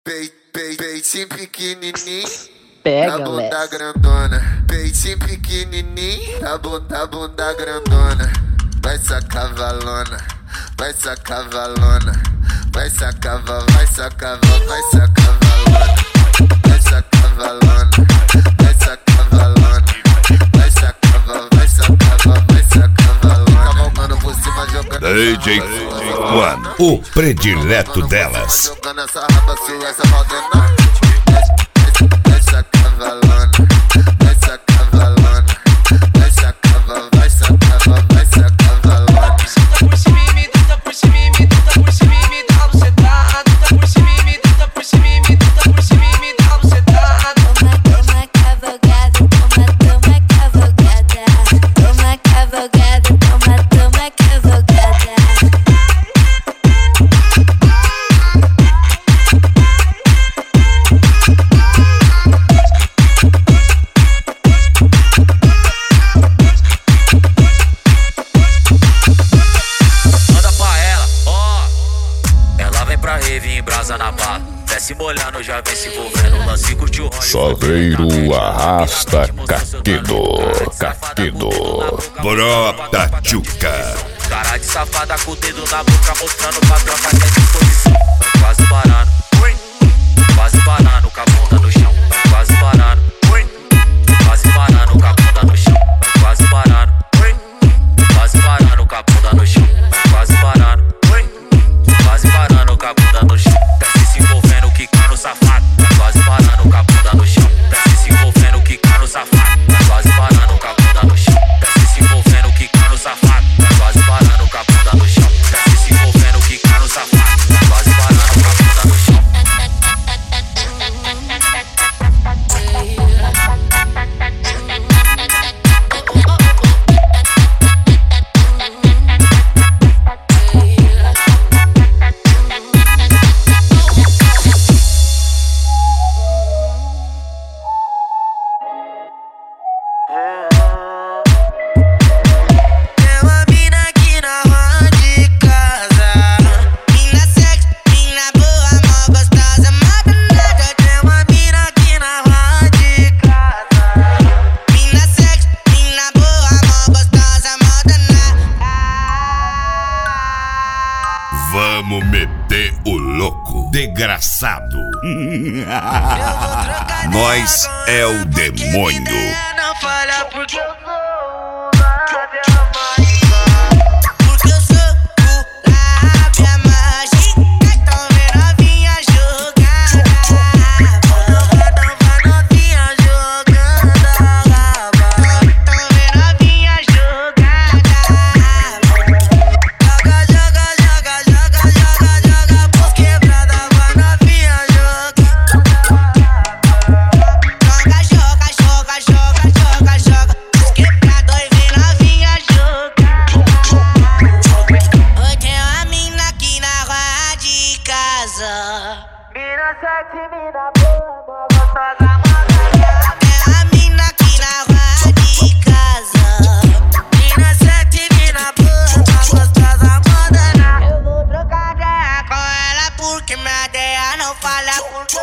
Peitinho pequenininho, Pega, a bunda Less. grandona. Peitinho pequenininho, a bunda grandona. Vai sacar valona, vai sacar valona. Vai sacar, vai sacar, vai sacar valona. Vai sacar valona, vai sacar valona. Vai sacar, vai sacar, vai sacar valona. Cavalgando por cima, jogando DJ Juan, o predileto delas. jogando essa raba sua, essa maldena. Vai sacar valona, vai sacar valona. Vai sacar, vai sacar, vai sacar valona. Tá por cima e me tá por cima e me tá por cima e me dá bucetada. Tá por cima e me tá por cima e me tá por cima e me dá bucetada. Toma cavalgada, toma cavalgada. Toma cavalgada, toma cavalgada. Manda pra ela, ó. Ela vem pra rave em brasa na barra. Desce molhando, já vem se envolvendo. Lance curte o rolê. Soveiro arrasta caquido. Brota tchuca. Cara de safada com o dedo na boca, mostrando pra troca que é disposição. Vai quase parando, quase parando com a bunda no chão. Vai quase parando, quase parando com a bunda no chão. Vai quase parando, quase parando com a bunda no chão. Vai quase parando, quase parando com a bunda no chão. Desce se envolvendo, quicando safado. Vai quase parando com a bunda no chão. Desce se envolvendo, quicando safado. Vai quase parando com a bunda no chão. Desce se envolvendo, quicando safado. Vai quase parando com a bunda no chão. Desce se envolvendo, quicando safado. Vai quase parando com a bunda no chão. Tem uma mina aqui na rua de casa. Mina sexy, mina boa, mó gostosa, mó danada. Tem uma mina aqui na rua de casa. Mina sexy, mina boa, mó gostosa, mó danada. Vamos meter o louco, desgraçado. Nós é o demônio. Não falha porque eu sou lábia mágica. Porque eu sou o lábia mágica. Tão vendo a novinha jogada. Tão vendo a novinha jogada. Tão vendo a novinha jogada. Joga pros quebrada. Vai novinha jogada. Joga pros quebrada. Vem novinha jogada. Oi, tem uma mina aqui na rua de casa. Mina sexy, mina boa, mó gostosa, mó danada. Tem uma mina aqui na rua de casa. Mina sexy, mina boa, mó gostosa, mó danada. Eu vou trocar ideia com ela porque minha ideia não falha.